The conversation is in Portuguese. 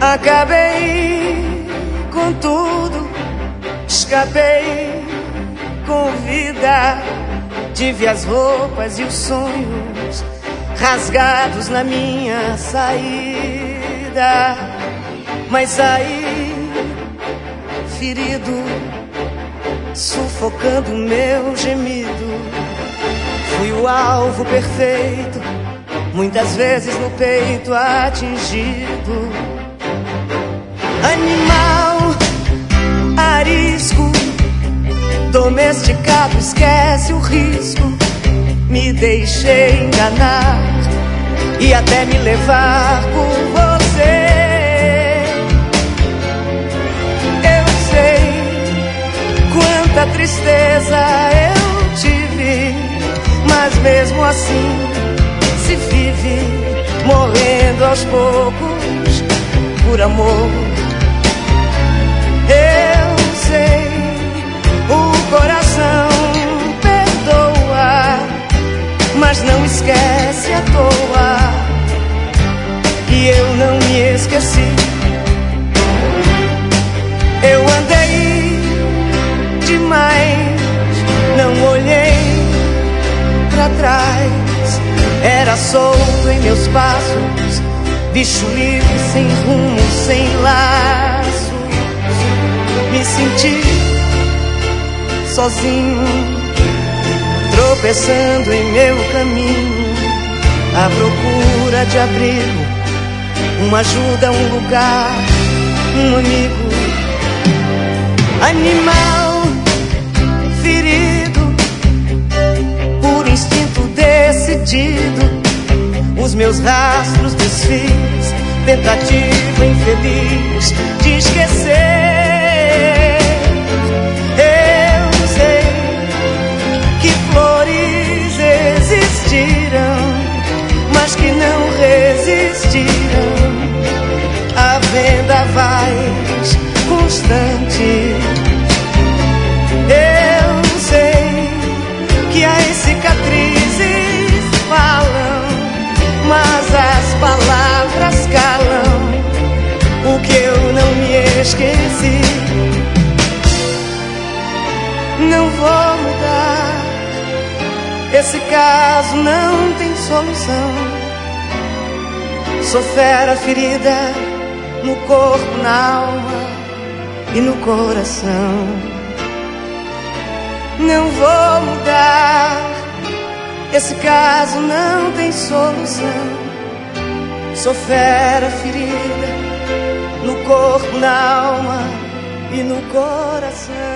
Acabei com tudo, escapei com vida. Tive as roupas e os sonhos rasgados na minha saída, mas saí ferido, sufocando meu gemido. Fui o alvo perfeito, muitas vezes no peito atingido. Animal arisco, domesticado, esquece o risco. Me deixei enganar e até me levar por você. Eu sei quanta tristeza eu tive, mas mesmo assim se vive morrendo aos poucos por amor. Eu sei, o coração perdoa, mas não esquece à toa. E eu não me esqueci. Eu andei demais, não olhei pra trás. Era solto em meus passos, bicho livre, sem rumo, sem laços. Me senti sozinho, tropeçando em meu caminho, à procura de abrigo, uma ajuda, um lugar, um amigo. Animal ferido, por instinto decidido, os meus rastros desfiz, tentativa infeliz de esquecer. Eu sei que flores existiram, mas que não resistiram a vendavais constantes. Eu sei que as cicatrizes falam, mas as palavras calam o que eu não me esqueci. Não vou mudar, esse caso não tem solução. Sou fera ferida no corpo, na alma e no coração. Não vou mudar, esse caso não tem solução. Sou fera ferida no corpo, na alma e no coração.